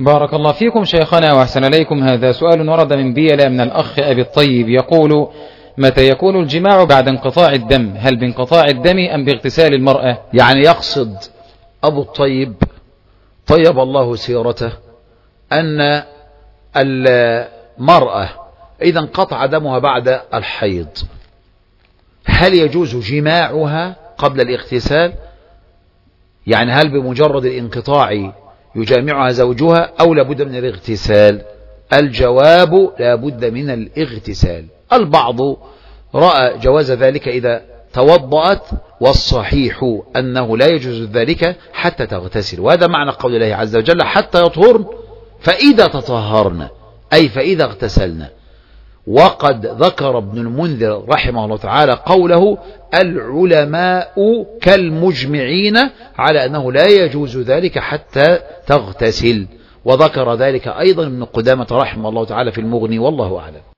بارك الله فيكم شيخنا وأحسن إليكم. هذا سؤال ورد من بيلة من الأخ أبي الطيب يقول: متى يكون الجماع بعد انقطاع الدم؟ هل بانقطاع الدم أم باغتسال المرأة؟ يعني يقصد أبو الطيب طيب الله سيرته أن المرأة إذا انقطع دمها بعد الحيض هل يجوز جماعها قبل الاغتسال؟ يعني هل بمجرد الانقطاع يجامعها زوجها أو لابد من الاغتسال؟ الجواب لابد من الاغتسال. البعض رأى جواز ذلك إذا توضأت، والصحيح أنه لا يجوز ذلك حتى تغتسل، وهذا معنى قول الله عز وجل: حتى يطهرن، فإذا تطهرن أي فإذا اغتسلن. وقد ذكر ابن المنذر رحمه الله تعالى قوله: العلماء كالمجمعين على أنه لا يجوز ذلك حتى تغتسل، وذكر ذلك أيضا ابن قدامة رحمه الله تعالى في المغني، والله أعلم.